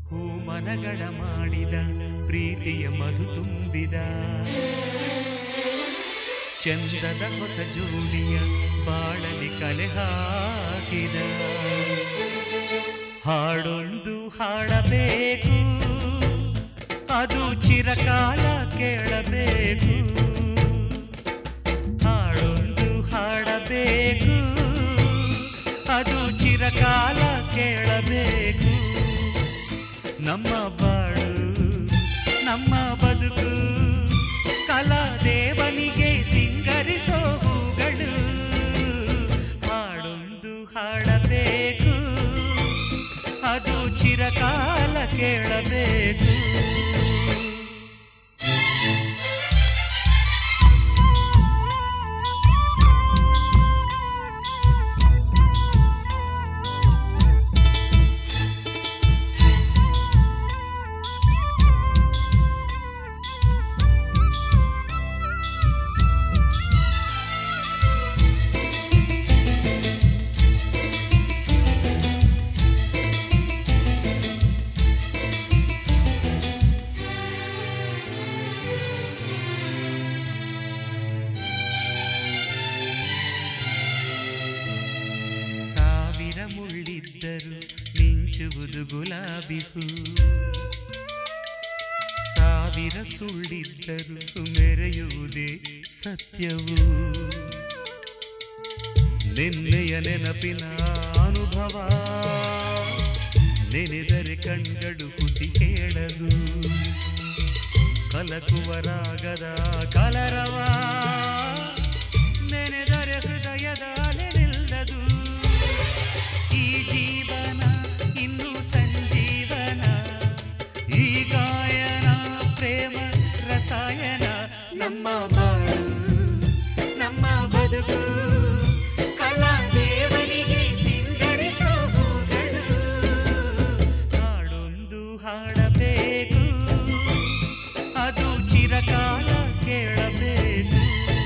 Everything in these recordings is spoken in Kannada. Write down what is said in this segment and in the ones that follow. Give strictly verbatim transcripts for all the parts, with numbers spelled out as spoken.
ಹೂಮನಗಳ ಮಾಡಿದ ಪ್ರೀತಿಯ ಮಧು ತುಂಬಿದ ಚಂದದ ಹೊಸ ಜೋಡಿಯ ಬಾಳಲಿ ಕಲೆ ಹಾಕಿದ ಹಾಡೊಂದು ಹಾಡಬೇಕು ಅದು ಚಿರಕಾಲ ಕೇಳಬೇಕು ಹಾಡೊಂದು ಹಾಡಬೇಕು ಅದು ಚಿರಕಾಲ ಕೇಳಬೇಕು ನಮ್ಮ ಬಾಳು ನಮ್ಮ ಬದುಕು ಕಲಾದೇವನಿಗೆ ಸಿಂಗರಿಸೋ ಹೂಗಳು ಹಾಡೊಂದು ಹಾಡಬೇಕು ಅದು ಚಿರಕಾಲ ಕೇಳಬೇಕು ಸಾವಿರ ಮುಳ್ಳಿದ್ದರು ಮಿಂಚುವುದು ಗುಲಾಬಿ ಹೂ ಸಾವಿರ ಸುಳ್ಳಿದ್ದರು ಮೆರೆಯುವುದೇ ಸತ್ಯವು ನಿನ್ನೆಯ ನೆನಪಿನ ಅನುಭವ ನೆನೆದರೆ ಕಣ್ಗಳು ಹುಸಿ ಹೇಳದು ಕಲಕುವ ರಾಗದ ಕಲರವ ನೆನೆದರೆ ಹೃದಯದ ಅಲೆ ನಿಲ್ಲದು ಈ ಜೀವನ ಇನ್ನು ಸಂಜೀವನ ಈ ಗಾಯನ ಪ್ರೇಮ ರಸಾಯನ ನಮ್ಮ ಬಾಳು ನಮ್ಮ ಬದುಕು ಕಲಾದೇವನಿಗೆ ಸಿಂಗರಿಸೋ ಹೂಗಳು ಹಾಡೊಂದು ಹಾಡಬೇಕು ಅದು ಚಿರಕಾಲ ಕೇಳಬೇಕು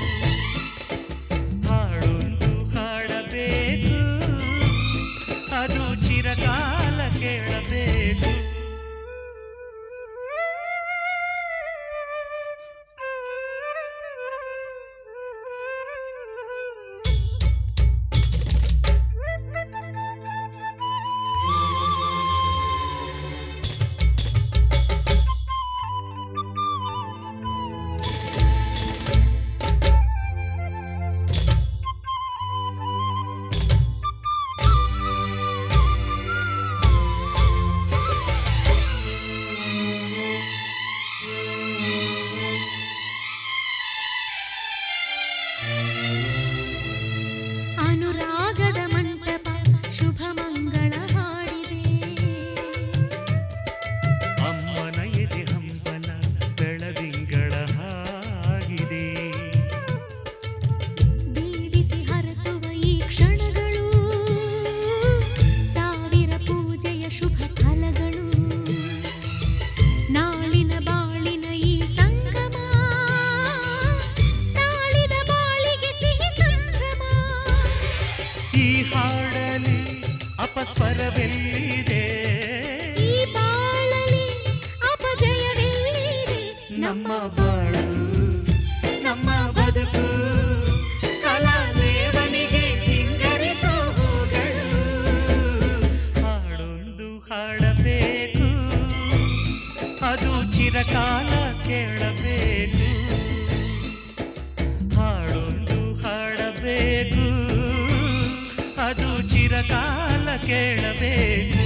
ಹಾಡೊಂದು ಹಾಡಬೇಕು ಅದು ಚಿರಕಾಲ ಕೇಳಬೇಕು ಅನುರಾಗದ ಮಂಟಪ ಶುಭ ಮಂಗಳ ಹಾಡಿದೆ ಅಮ್ಮನ ಎದೆ ಹಂಬಲ ಬೆಳದಿಂಗಳ ಹಾಗಿದೆ ದೀವಿಸಿ ಹರಸುವ ಈ ಕ್ಷಣಗಳು ಸಾವಿರ ಪೂಜೆಯ ಶುಭ ಫಲಗಳು ನಾಳಿನ ಬಾಳಿನ ಈ ಸಂಗಮ ತಾಳಿದ ಬಾಳಿಗೆ ಸಿಹಿ ಸಂಭ್ರಮ ಈ ಹಾಡಲಿ ಅಪಸ್ವರವೆಲ್ಲಿದೆ ಈ ಬಾಳಲಿ ಅಪಜಯವೆಲ್ಲಿದೆ ನಮ್ಮ ಬಾಳು ನಮ್ಮ ಬದುಕು ಕಲಾದೇವನಿಗೆ ಸಿಂಗರಿಸೋ ಹೂಗಳು ಹಾಡೊಂದು ಹಾಡಬೇಕು ಅದು ಚಿರಕಾಲ ಕೇಳಬೇಕು ಹಾಡೊಂದು ಹಾಡಬೇಕು ಅದು ಚಿರಕಾಲ ಕೇಳಬೇಕು